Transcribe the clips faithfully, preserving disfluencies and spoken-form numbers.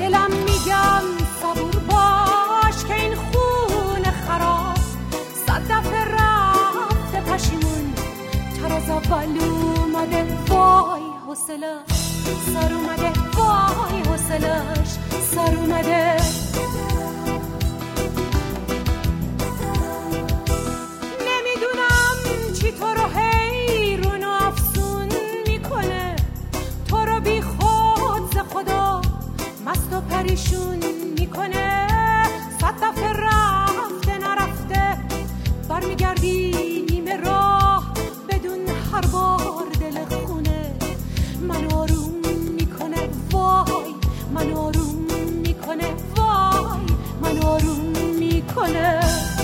دلم میگم صبور باش که این خون خراب صد دفعه رفته پشیمون تر از اول اومده. وای حوصله‌اش سر اومده، وای حوصله‌اش سر اومده. نمیدونم چی تو رو حیرون و افسون میکنه، تو رو بی خود ز خدا مست و پریشون میکنه. صد دفعه رفته نرفته برمیگردی نیمه راه بدون هر بار دل خونه. من آروم میکنه وای، من آروم میکنه وای، من آروم میکنه.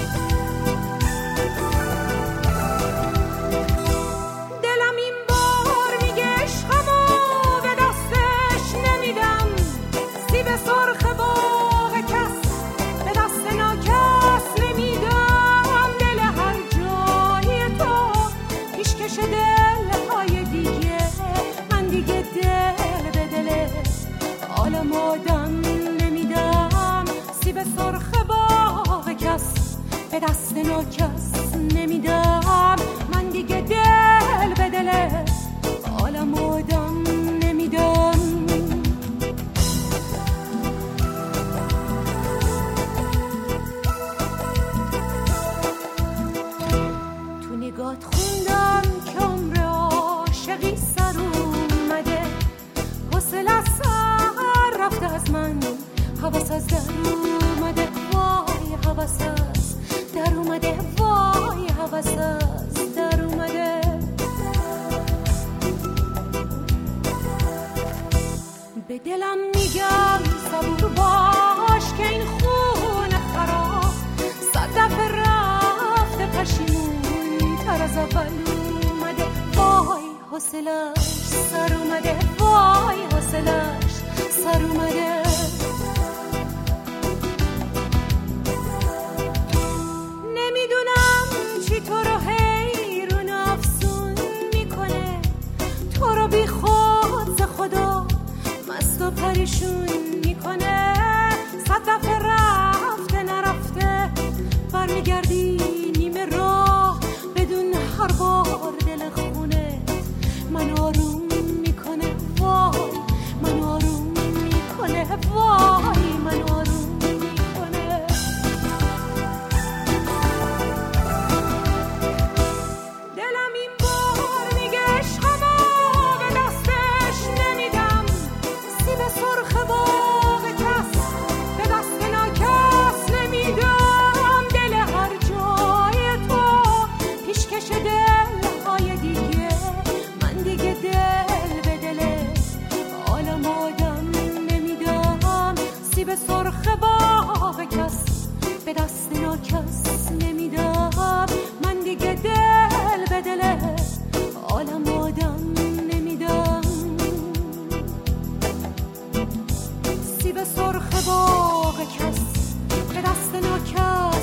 دلم این بار میگه عشقمو به دستش نمیدم، سیب سرخ باغ کس به دست ناکس نمیدم. دل هر جای تو پیشکش دلهای دیگه، من دیگه دل به دل عالم آدم نمیدم. سیب سرخ باغ کس به دست ناکس نمیدم، من دیگه دل به دل عالم آدم نمیدم. تو نگات خوندم که عمر عاشقی سر اومده، حوصله از سر رفته از من، هوس از در اومده. وای هوس از در اومده، وای هوس از در اومده. به دلم میگم صبور باش که این خون خراب صد دفعه رفته پشیمون تر از اول اومده. وای حوصله‌اش سر اومده، وای حوصله‌اش سر اومده. نمیدونم چی تو رو حیرون و افسون میکنه، تو رو بی خود ز خدا مست و پریشون میکنه. صد دفعه رفته نرفته برمیگردی نیمه راه بدون هر بار دل خونه. من آروم میکنه وای، من آروم میکنه وای، من آروم میکنه. دلم این بار میگه عشقمو به دستش نمیدم، سیب سرخ باغ کس به دست ناکس نمیدم. دل هر جای تو پیشکش دلهای دیگه، من دیگه دل به دل عالم آدم نمیدم. سیب سرخ باغ کس به دست ناکس نمیدم، من دیگه دل به دل عالم آدم نمیدم. سیب سرخ باغ کس به دست ناکس